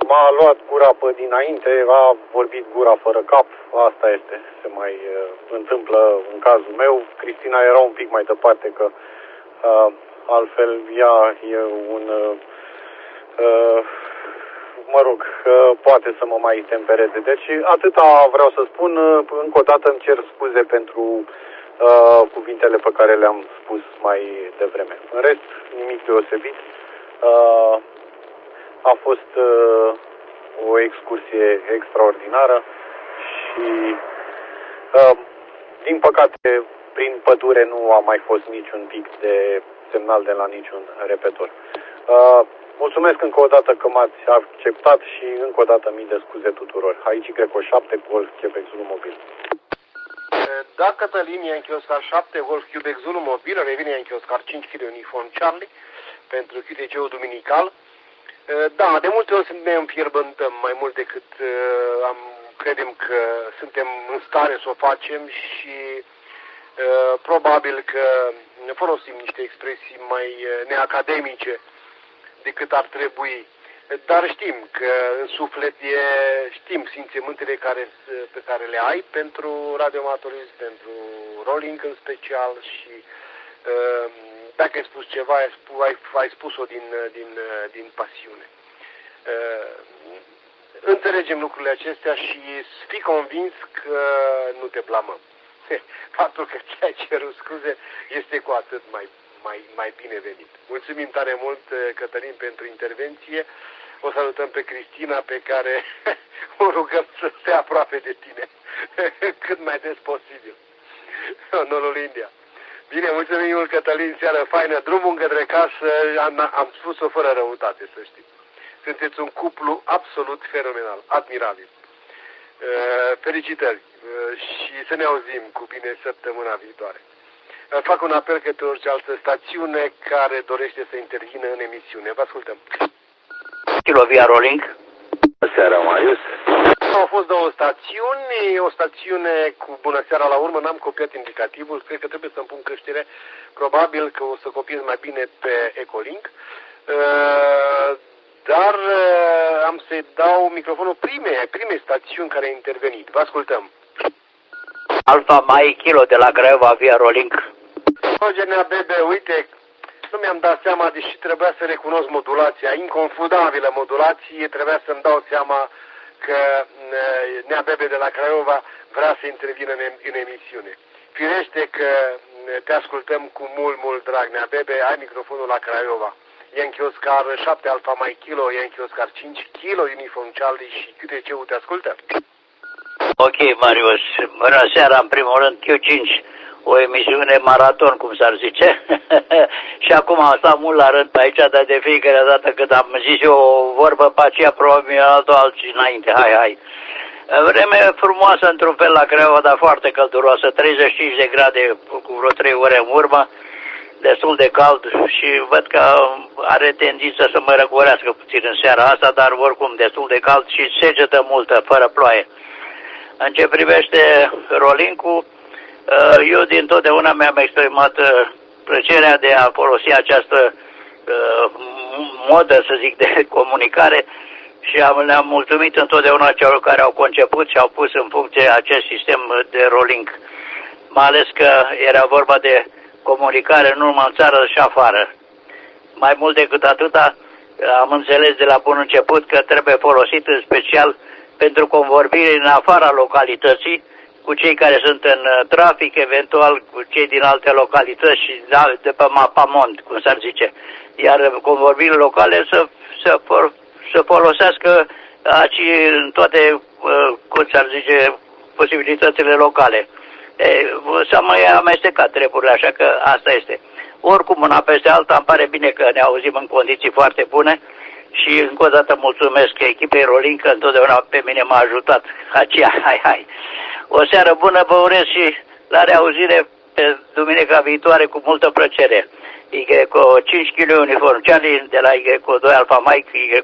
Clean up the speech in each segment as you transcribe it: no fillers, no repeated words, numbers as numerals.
m-a luat gura pe dinainte, a vorbit gura fără cap, asta este, se mai întâmplă în cazul meu. Cristina era un pic mai departe, că altfel ea e poate să mă mai tempereze. Deci atâta vreau să spun. Încă o dată îmi cer scuze pentru cuvintele pe care le-am spus mai devreme. În rest, nimic deosebit. A fost o excursie extraordinară și din păcate prin pădure nu a mai fost niciun pic de semnal de la niciun repetor. Mulțumesc încă o dată că m-ați acceptat și încă o dată mii de scuze tuturor. Aici Greco 7, Golf Quebec Zulu Mobil. Da, Cătălin, Yankee Oscar 7, Golf Quebec Zulu Mobil, revine Yankee Oscar 5 kg uniform Charlie pentru QTC-ul duminical. Da, de multe ori ne înfierbântăm mai mult decât credem că suntem în stare să o facem și probabil că ne folosim niște expresii mai neacademice decât ar trebui. Dar știm că în suflet știm simțământele pe care le ai pentru radioamatorism, pentru rolling în special și dacă ai spus ceva, ai spus-o din pasiune. Înțelegem lucrurile acestea și fii convins că nu te blamăm. Faptul că ți-ai cerut scuze este cu atât mai binevenit. Mulțumim tare mult, Cătălin, pentru intervenție. O salutăm pe Cristina, pe care o rugăm să stea aproape de tine cât mai des posibil. Nolul India. Bine, mulțumim mult, Cătălin, seară faină, drumul către casă, am spus-o fără răutate, să știi. Sunteți un cuplu absolut fenomenal, admirabil. Felicitări și să ne auzim cu bine săptămâna viitoare. Fac un apel către orice altă stațiune care dorește să intervină în emisiune. Vă ascultăm. Kilovia Rolling. Seara, Marius. Au fost două stațiuni, o stațiune cu bună seara la urmă, n-am copiat indicativul, cred că trebuie să-mi pun creștere, probabil că o să copiez mai bine pe Ecolink, dar am să-i dau microfonul primei stațiuni care a intervenit. Vă ascultăm. Alfa Mai Kilo de la Craiova via Rolling. Eugenea Bebe, uite, nu mi-am dat seama, deși trebuia să recunosc modulația, inconfudabilă modulație, trebuia să-mi dau seama că Nea Bebe de la Craiova vrea să intervină în emisiune. Firește că te ascultăm cu mult drag, Nea Bebe, ai microfonul la Craiova. Yankee Oscar 7 Alfa Mai Kilo, Yankee Oscar 5 Kilo, Uniform Charlie și QTC-ul te ascultă. Ok, Marius, bună seara, în primul rând Q5, o emisiune maraton, cum s-ar zice. Și acum am stat mult la rând pe aici, dar de fiecare dată când am zis eu o vorbă pe aceea, probabil alții înainte, hai. Vreme frumoasă într-un fel la Craiova, dar foarte călduroasă, 35 de grade cu vreo 3 ore în urmă, destul de cald și văd că are tendință să mă răcorească puțin în seara asta, dar oricum destul de cald și secetă multă, fără ploaie. În ce privește rolling-ul, eu dintotdeauna mi-am exprimat plăcerea de a folosi această modă, să zic, de comunicare și le-am mulțumit întotdeauna celor care au conceput și au pus în funcție acest sistem de rolling. Mai ales că era vorba de comunicare nu numai în țară și afară. Mai mult decât atâta, am înțeles de la bun început că trebuie folosit în special pentru convorbire în afara localității, cu cei care sunt în trafic, eventual cu cei din alte localități și de pe mapamont, cum s-ar zice. Iar convorbirile locale să folosească aici în toate, cum s-ar zice, posibilitățile locale. S-a mai amestecat treburile, așa că asta este. Oricum, una peste alta, îmi pare bine că ne auzim în condiții foarte bune și încă o dată mulțumesc echipei Rolling, că întotdeauna pe mine m-a ajutat. Aceea, hai. O seară bună, vă urez și la reauzire pe duminica viitoare cu multă plăcere. Y5 kg Uniform Charlie de la Y2 Alfa Mike,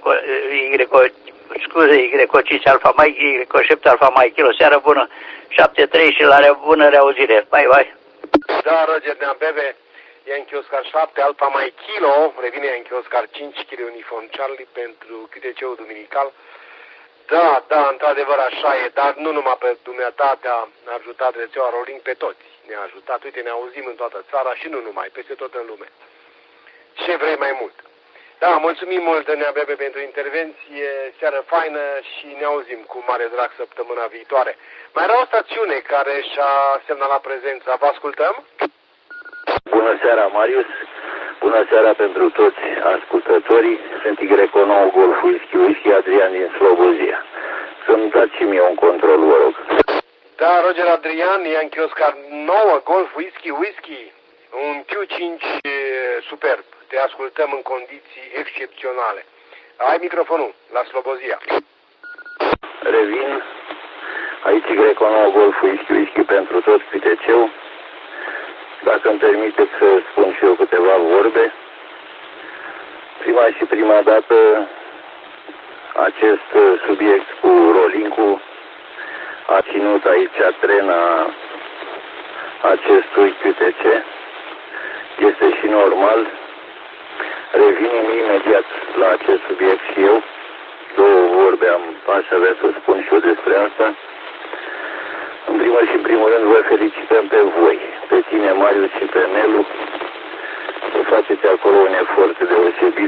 Y5 Alfa Mike, Y7 Alfa Mike Kilo. Seară bună, 7-3 și la bună reauzire. Bye. Da, Roger Neambebe, Yankee Oscar 7, Alfa Mai Kilo, revine Yankee Oscar 5 kg uniform Charlie pentru QTC-ul duminical. Da, într-adevăr așa e, dar nu numai pe dumneata te-a ajutat rețeaua Rolling, pe toți ne-a ajutat. Uite, ne auzim în toată țara și nu numai, peste tot în lume. Ce vrei mai mult? Da, mulțumim mult, Nea Bebe, pentru intervenție, seară faină și ne auzim cu mare drag săptămâna viitoare. Mai era o stațiune care și-a semnalat prezența, vă ascultăm? Bună seara, Marius! Bună seara pentru toți ascultătorii. Sunt Y9 Golf Whisky Adrian din Slobozia. Să-mi dați și mie un control, vă rog. Da, Roger Adrian, Yankee Oscar 9 Golf Whisky, un Q5 superb. Te ascultăm în condiții excepționale. Ai microfonul la Slobozia. Revin. Aici Y9 Golf Whisky pentru tot QTC-ul. Dacă îmi permiteți să spun și eu câteva vorbe. Prima dată acest subiect cu Rolinku a ținut aici trena acestui QTC. Este și normal. Revenim imediat la acest subiect și eu. Două vorbe aș avea să spun și eu despre asta. În primul rând vă felicităm pe voi, pe tine, Marius, și pe Nelu. Să faceți acolo un efort deosebit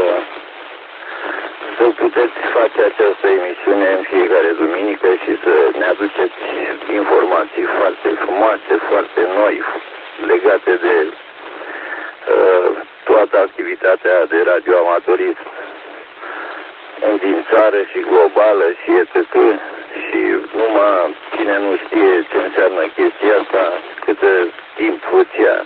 să puteți face această emisiune în fiecare duminică și să ne aduceți informații foarte frumoase, foarte noi, legate de toată activitatea de radioamatorism din țară și globală și etc. Și numai cine nu știe ce înseamnă chestia asta, câtă timp fuția,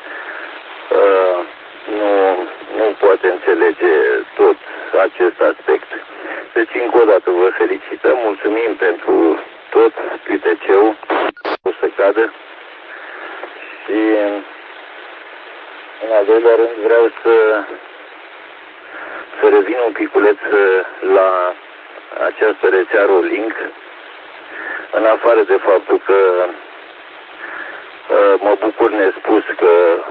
nu poate înțelege tot acest aspect. Deci, încă o dată, vă felicităm, mulțumim pentru tot QTC-ul, o să cadă. Și, în al doilea rând, vreau să revin un piculeț la această rețea Rolling, în afară de faptul că mă bucur nespus că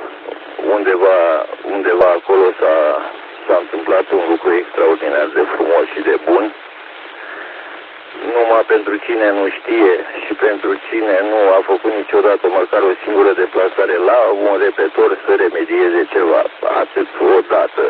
undeva acolo s-a întâmplat un lucru extraordinar de frumos și de bun. Numai pentru cine nu știe și pentru cine nu a făcut niciodată măcar o singură deplasare la un repetor să remedieze ceva, atât odată.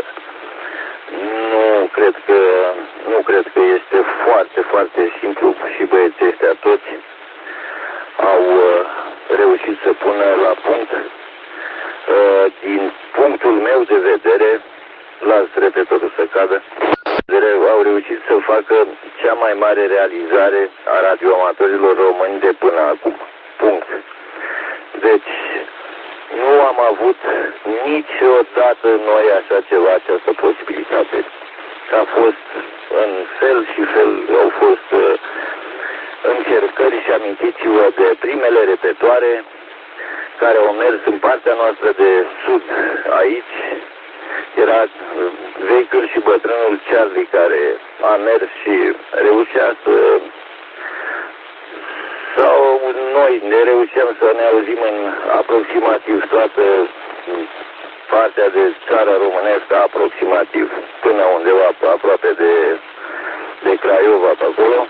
Nu cred că este foarte, foarte simplu și băieții ăștia toți au reușit să pună la punct. Din punctul meu de vedere, las repetorul să cadă, au reușit să facă cea mai mare realizare a radioamatorilor români de până acum. Punct. Deci, nu am avut niciodată noi așa ceva, această posibilitate. A fost în fel și fel, au fost încercări și amintiți-vă de primele repetoare care au mers în partea noastră de sud aici. Era vechiul și bătrânul Charlie care a mers și reușea sau noi ne reușeam să ne auzim în aproximativ toată partea de țară românească, aproximativ până undeva aproape de Craiova pe acolo.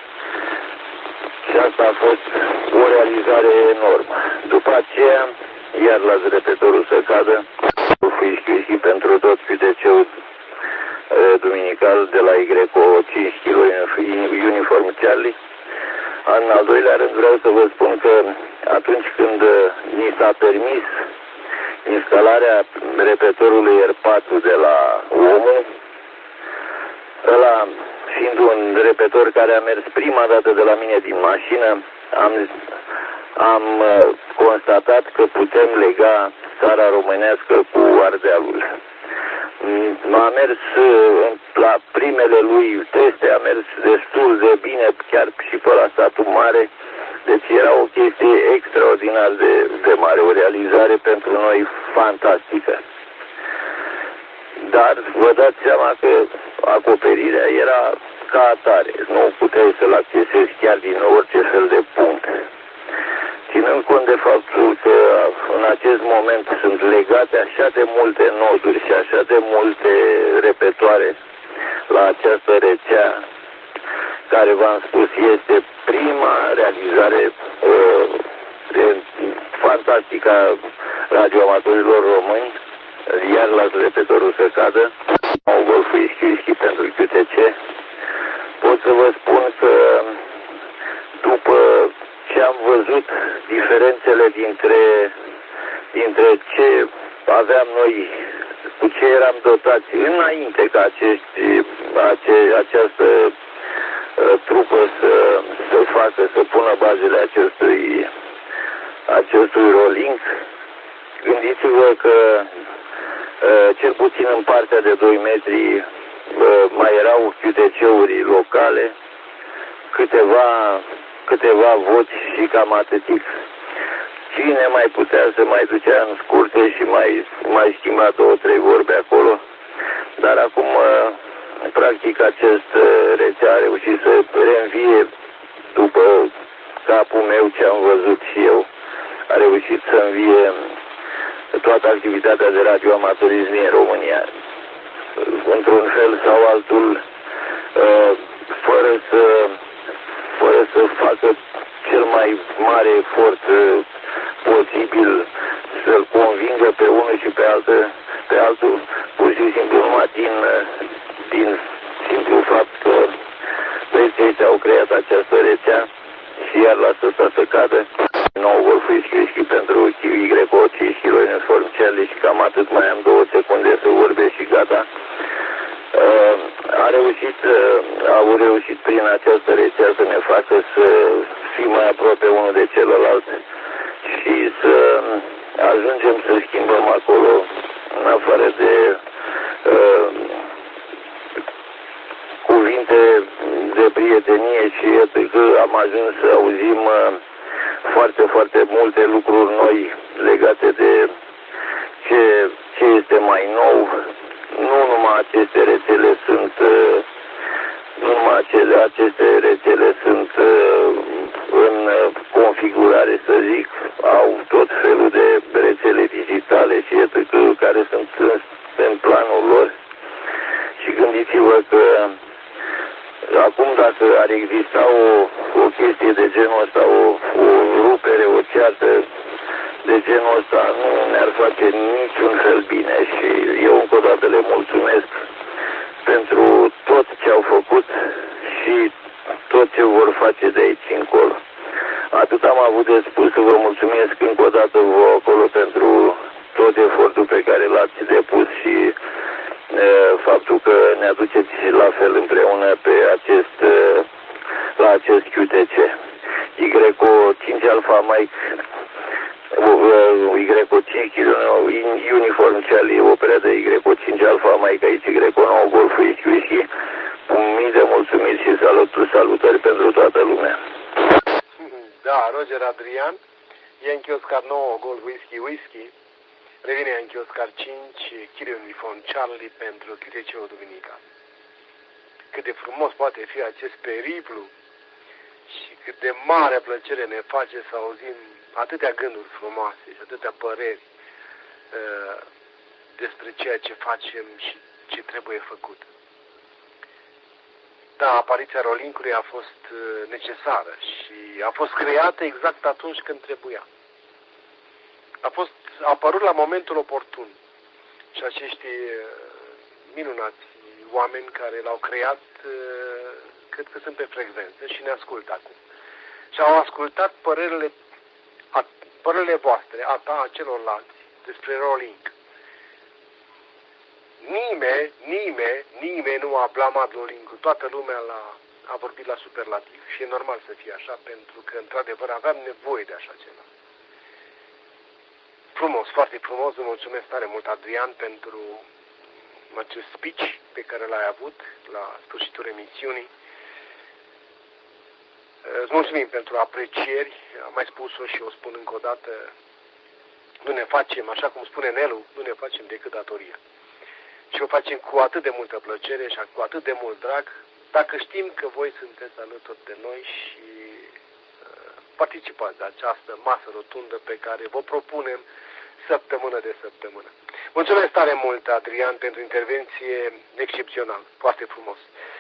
Și asta a fost o realizare enormă. După aceea, iar la repetorul să cadă, și pentru tot QTC-ul duminical de la Y5 kg uniform Charlie. În al doilea rând vreau să vă spun că atunci când ni s-a permis instalarea repetorului R4 de la OMU, ăla fiind un repetor care a mers prima dată de la mine din mașină, am constatat că putem lega țara românească cu Ardealul. A mers la primele lui teste, a mers destul de bine, chiar și pe la satul mare. Deci era o chestie extraordinar de mare, o realizare pentru noi fantastică. Dar vă dați seama că acoperirea era ca atare. Nu puteai să-l accesezi chiar din orice fel de punct. ținând cont de faptul că în acest moment sunt legate așa de multe noduri și așa de multe repetoare la această rețea, care v-am spus este prima realizare fantastică a radioamatorilor români, iar la repetorul să cadă, au Golf Whisky pentru QTC. Pot să vă spun că după ce am văzut diferențele dintre ce aveam noi, cu ce eram dotați înainte ca această trupă să facă, să pună bazele acestui rolling, gândiți-vă că cel puțin în partea de 2 metri mai erau QTC-uri locale, câteva voci și cam atâtic. Cine mai putea să mai ducea în scurte și mai schimba 2-3 vorbe acolo. Dar acum, practic, acest rețea a reușit să reînvie după capul meu ce am văzut și eu. A reușit să învie toată activitatea de radioamatorism în România. Într-un fel sau altul, fără să facă cel mai mare efort posibil să-l convingă pe unul și pe altul, pur și simplu numai din simplu fapt că băieții ăștia au creat această rețea și iar lasă asta să cadă. Nou Golf Whisky pentru YO 5 kg uniform Charlie și cam atât, mai am 2 secunde să vorbesc și gata. Au reușit prin această rețea să ne facă să fim mai aproape unul de celălalt și să ajungem să schimbăm acolo, în afară de cuvinte de prietenie, și că am ajuns să auzim foarte, foarte multe lucruri noi legate de ce este mai nou. Nu numai aceste rețele sunt în configurare, să zic, au tot felul de rețele digitale și care sunt în planul lor. Și gândiți-vă că acum dacă ar exista o chestie de genul ăsta, o rupere, o ceartă de genul ăsta, nu ne-ar face niciun fel bine și eu încă o dată le mulțumesc pentru tot ce au făcut și tot ce vor face de aici încolo. Atât am avut de spus, să vă mulțumesc încă o dată vouă acolo pentru tot efortul pe care l-ați depus și faptul că ne aduceți la fel împreună la acest QTC. YO 5 Alpha Mike, YO 5 uniform Charlie, opera de YO 5 Alpha Mike, aici YO 9 Golf Whisky, mii de mulțumiri și salutări pentru toată lumea. Da, Roger Adrian, Yankee Oscar 9 Golf Whisky, revine Yankee Oscar 5, Kilo Uniform Charlie pentru QTC-ul Duminica. Cât de frumos poate fi acest periplu și cât de mare plăcere ne face să auzim atâtea gânduri frumoase și atâtea păreri despre ceea ce facem și ce trebuie făcut. Da, apariția Rollinkului a fost necesară și a fost creată exact atunci când trebuia. A apărut la momentul oportun și acești minunați oameni care l-au creat, cred că sunt pe frecvență și ne ascultă acum. Și au ascultat părerile voastre, a ta, a celorlalți, despre Rolling. Nimeni nu a blamat Rolling-ul. Toată lumea a vorbit la superlativ. Și e normal să fie așa, pentru că, într-adevăr, aveam nevoie de așa ceva. Frumos, foarte frumos. Vă mulțumesc tare mult, Adrian, pentru acest speech pe care l-ai avut la sfârșitul emisiunii. Îți mulțumim pentru aprecieri. Am mai spus-o și o spun încă o dată. Nu ne facem, așa cum spune Nelu, nu ne facem decât datoria. Și o facem cu atât de multă plăcere și cu atât de mult drag, dacă știm că voi sunteți alături de noi și participați la această masă rotundă pe care vă propunem săptămână de săptămână. Mulțumesc tare mult, Adrian, pentru intervenție excepțională, foarte frumos.